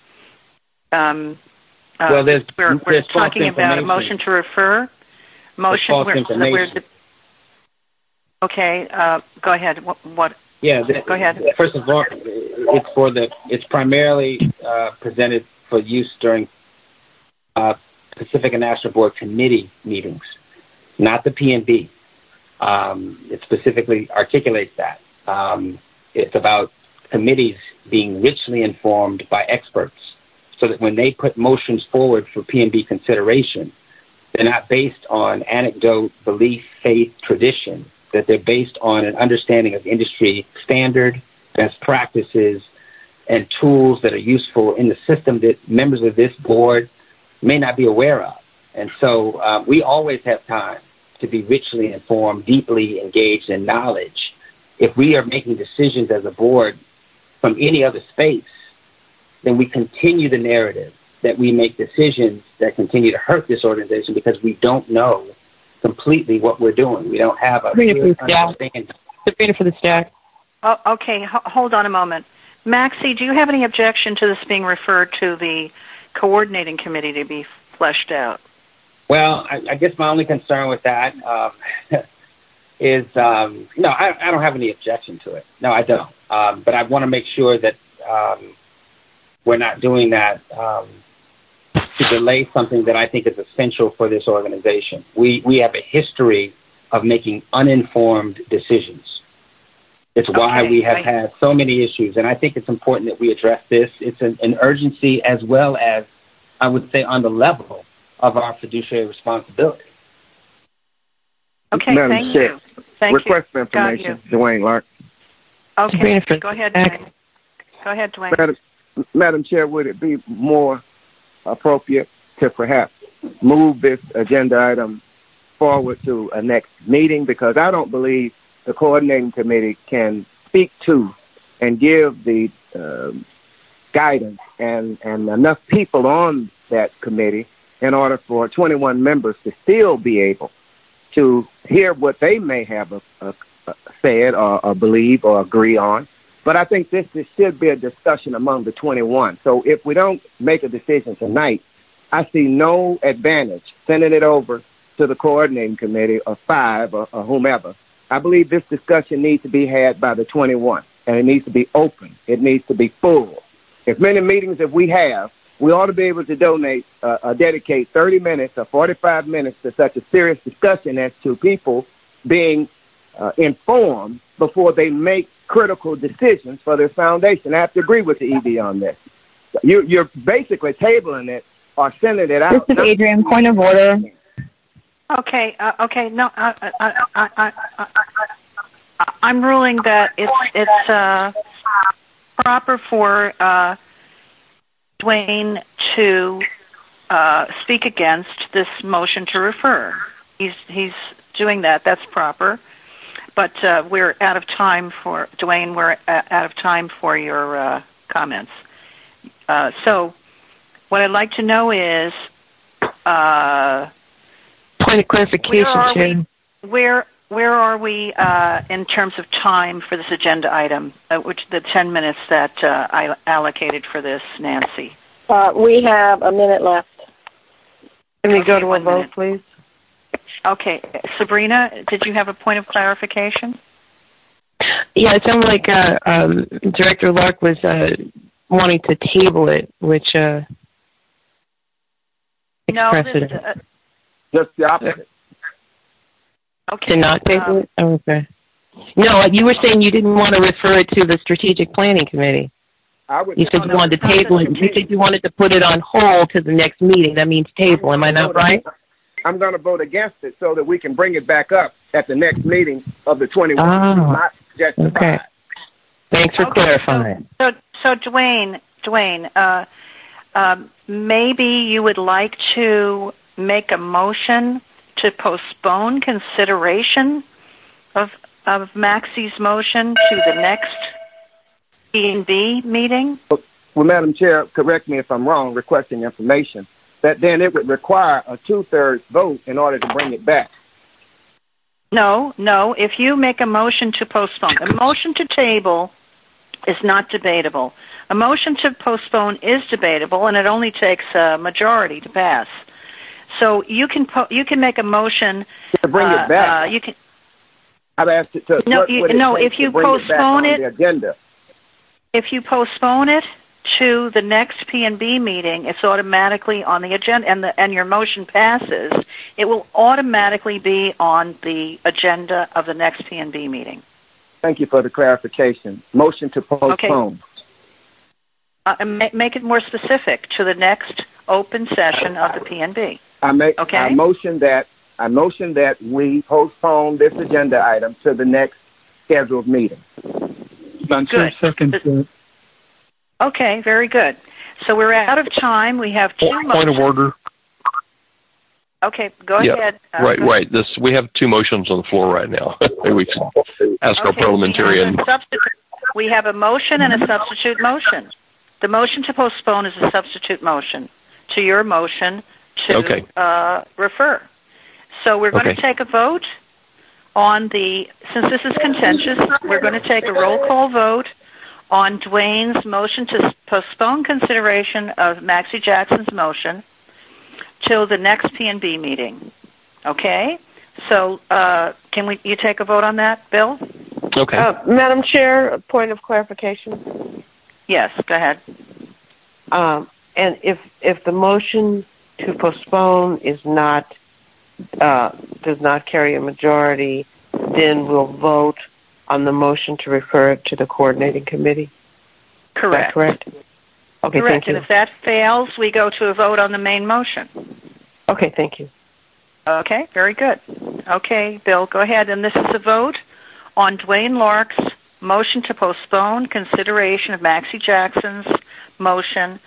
Um, uh, well, there's, we're, we're there's talking about a motion to refer. Motion. False we're, information. We're, okay, uh, go ahead. What? what yeah, the, go ahead. First of all, it's for the. It's primarily uh, presented for use during uh, Pacifica National Board committee meetings, not the P N B. Um, it specifically articulates that. Um, it's about committees being richly informed by experts, so that when they put motions forward for P N B consideration, they're not based on anecdote, belief, faith, tradition, that they're based on an understanding of industry standard, best practices, and tools that are useful in the system that members of this board may not be aware of. And so uh, we always have time to be richly informed, deeply engaged in knowledge. If we are making decisions as a board from any other space, then we continue the narrative that we make decisions that continue to hurt this organization because we don't know completely what we're doing. We don't have a clear understanding. Sabrina for the stack. Oh, okay, H- hold on a moment. Maxie, do you have any objection to this being referred to the coordinating committee to be fleshed out? Well, I, I guess my only concern with that um, is, um, no, I, I don't have any objection to it. No, I don't. Um, but I want to make sure that um, we're not doing that um, to delay something that I think is essential for this organization. We we have a history of making uninformed decisions. It's okay. why we have I... had so many issues, and I think it's important that we address this. It's an, an urgency as well as, I would say, on the level of our fiduciary responsibility. Okay, Madam thank Chair, you. Thank request you. for information, Dwayne Lark. Okay, go ahead, Dwayne. Go ahead, Dwayne. Madam, Madam Chair, would it be more appropriate to perhaps move this agenda item forward to a next meeting? Because I don't believe the coordinating committee can speak to and give the uh, guidance and, and enough people on that committee in order for twenty-one members to still be able to hear what they may have a, a, a said or, or believe or agree on. But I think this, this should be a discussion among the twenty-one. So if we don't make a decision tonight, I see no advantage sending it over to the coordinating committee or five or, or whomever. I believe this discussion needs to be had by the twenty-one, and it needs to be open. It needs to be full. As many meetings as we have, we ought to be able to donate uh, or dedicate thirty minutes or forty-five minutes to such a serious discussion as to people being uh, informed before they make critical decisions for this foundation. I have to agree with the E D on this. You, you're basically tabling it or sending it out. This is Adrian. Point of order. Okay. Uh, okay. No. I, I, I, I, I, I'm ruling that it's it's uh, proper for uh, Dwayne to uh, speak against this motion to refer. He's he's doing that. That's proper. But uh, we're out of time for Dwayne. We're out of time for your uh, comments. Uh, so, what I'd like to know is, uh, point of clarification, where Chair. We, where where are we uh, in terms of time for this agenda item? Uh, which the ten minutes that uh, I allocated for this, Nancy. Uh, we have a minute left. Can we okay, go to a vote, minute. please? Okay, Sabrina, did you have a point of clarification? Yeah, it sounded like uh, um, Director Lark was uh, wanting to table it, which uh, no, precedent. this, uh, Just the opposite. Okay. To not table um, it? Oh, okay. No, you were saying you didn't want to refer it to the Strategic Planning Committee. I would, You said you wanted to table it. You said you wanted to put it on hold to the next meeting. That means table. Am I not right? I'm going to vote against it so that we can bring it back up at the next meeting of the twenty-first. Oh, Not justified. okay. Thanks for okay, clarifying. So, so, so Dwayne, Dwayne, uh, um, maybe you would like to make a motion to postpone consideration of of Maxie's motion to the next P and B meeting? Well, Madam Chair, correct me if I'm wrong, requesting information, that then it would require a two-thirds vote in order to bring it back. No, no. If you make a motion to postpone, a motion to table is not debatable. A motion to postpone is debatable, and it only takes a majority to pass. So you can po- you can make a motion to bring uh, it back. Uh, you can. I've asked it to. No, what you, would it no. take If you to bring postpone it, back it, on the agenda? If you postpone it to the next P and B meeting, it's automatically on the agenda, and the and your motion passes. It will automatically be on the agenda of the next P and B meeting. Thank you for the clarification. Motion to postpone. Okay. Uh, and ma- make it more specific to the next open session of the P and B. I make okay. I motion that I motion that we postpone this agenda item to the next scheduled meeting. Good. Second. Okay, very good. So we're out of time. We have two Point motions. of order. Okay, go yeah, ahead. Uh, right, go right. This we have two motions on the floor right now. Maybe we can ask okay, our parliamentarian. We have, a substitute, we have a motion and a substitute motion. The motion to postpone is a substitute motion to your motion to okay. uh, refer. So we're going okay. to take a vote on the, since this is contentious, we're going to take a roll call vote on Dwayne's motion to postpone consideration of Maxie Jackson's motion till the next P and B meeting. Okay? So uh, can we? You take a vote on that, Bill? Okay. Uh, Madam Chair, a point of clarification. Yes, go ahead. Um, and if if the motion to postpone is not uh, does not carry a majority, then we'll vote on the motion to refer it to the coordinating committee. Correct. Is that correct? Okay, correct. thank you. And if that fails, we go to a vote on the main motion. Okay, thank you. Okay, very good. Okay, Bill, go ahead. And this is a vote on Dwayne Lark's motion to postpone consideration of Maxie Jackson's motion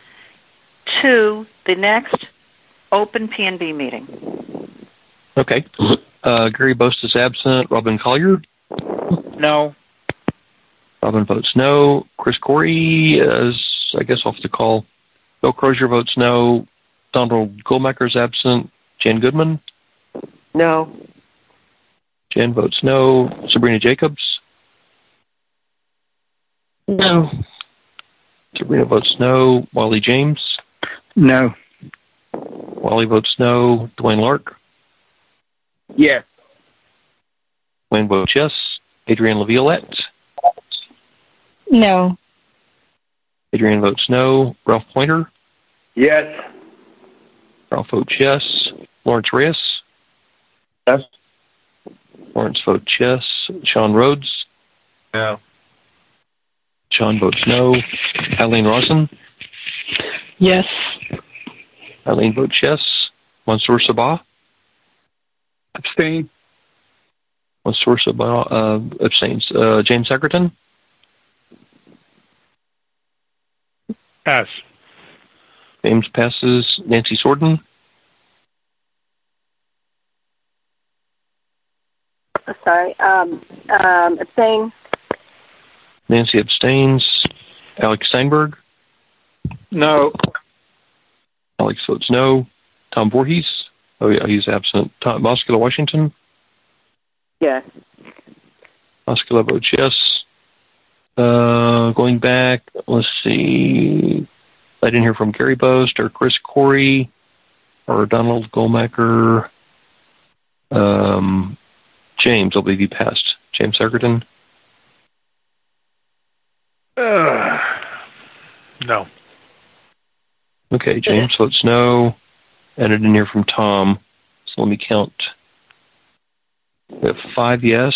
to the next open P and B meeting. Okay. Uh, Gary Bost is absent. Robin Collier? No. Robin votes no. Chris Corey is, I guess, off the call. Bill Crozier votes no. Donald Goldmacher is absent. Jan Goodman? No. Jan votes no. Sabrina Jacobs? No. Sabrina votes no. Wally James? No. Wally votes no. Dwayne Lark? Yes. Dwayne votes yes. Adrienne Laviolette? No. Adrienne votes no. Ralph Pointer? Yes. Ralph votes yes. Lawrence Reyes? Yes. Lawrence votes yes. Sean Rhodes? No. Sean votes no. Eileen Rosen? Yes. Eileen votes yes. Mansoor Sabah? Abstain. Mansoor Sabah uh, abstains. Uh, James Secretan? Pass. James passes. Nancy Sorden? Sorry. Um, um, abstain. Nancy abstains. Alex Steinberg? No. Alex votes no. Tom Voorhees? Oh, yeah, he's absent. Tom Moskula Washington? Yes. Moskula votes yes. Uh, going back, let's see. I didn't hear from Gary Boast or Chris Corey or Donald Goldmacher. Um, James, I believe you passed. James Secretan? Uh, no. Okay, James votes no. And I didn't hear from Tom. So let me count. We have five yes.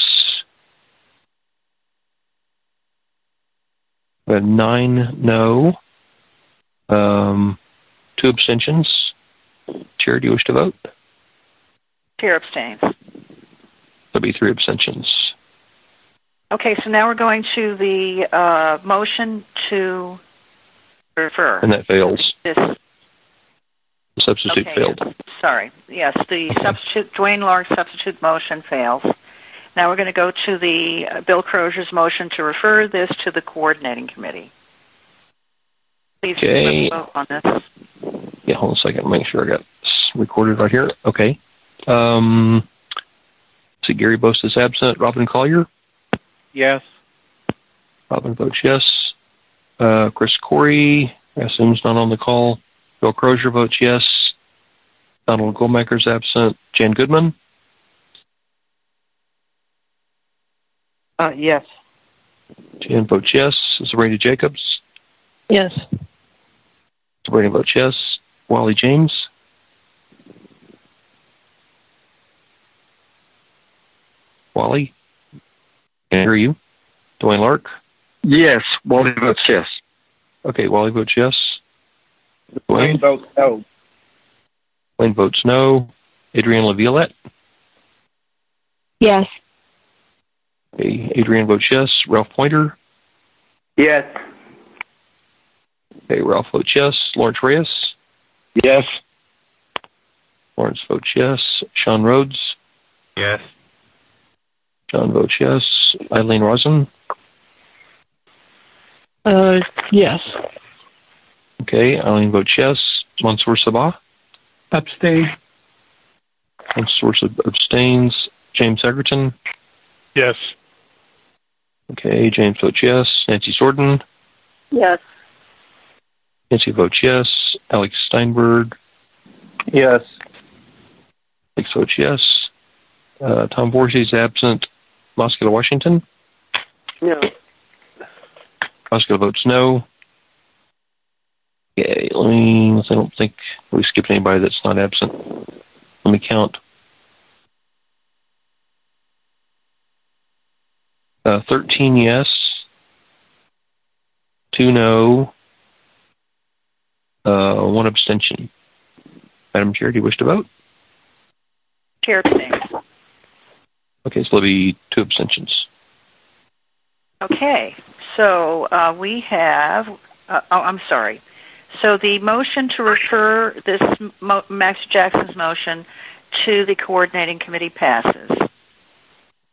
We have nine no. Um, two abstentions. Chair, do you wish to vote? Chair abstains. There'll be three abstentions. Okay, so now we're going to the uh, motion to refer. And that fails. This. The substitute okay, failed. Yes. Sorry. Yes, the okay. substitute, Dwayne Lark's substitute motion fails. Now we're going to go to the uh, Bill Crozier's motion to refer this to the coordinating committee. Please okay. vote on this. Yeah, hold on a second. Make sure I got this recorded right here. Okay. Um, see, Gary Boast is absent. Robin Collier? Yes. Robin votes yes. Uh, Chris Corey, I assume is not on the call. Bill Crozier votes yes. Donald Goldmacher's absent. Jan Goodman? Uh, yes. Jan votes yes. Sabrina Jacobs? Yes. Sabrina votes yes. Wally James? Wally? Can I hear you? Dwayne Lark? Yes. Wally votes yes. Okay, Wally votes yes. Dwayne votes no. Wayne votes no. Adrienne LaViolette? Yes. Okay, Adrienne votes yes. Ralph Pointer? Yes. Okay, Ralph votes yes. Lawrence Reyes? Yes. Lawrence votes yes. Sean Rhodes? Yes. John votes yes. Eileen Rosen? Uh, yes. Okay, Eileen votes yes. Mansoor Sabah? Abstain. Mansoor abstains. James Egerton? Yes. Okay, James votes yes. Nancy Sorden? Yes. Nancy votes yes. Alex Steinberg? Yes. Alex votes yes. Uh, Tom Voorhees absent. Moskula Washington? No. Moskula votes no. Okay, let me, I don't think we skipped anybody that's not absent. Let me count. Uh, thirteen yes. Two no. Uh, one abstention. Madam Chair, do you wish to vote? Chair abstains. Okay, so there'll be two abstentions. Okay, so uh, we have, uh, oh, I'm sorry. So the motion to refer this, Mo- Max Jackson's motion to the coordinating committee passes.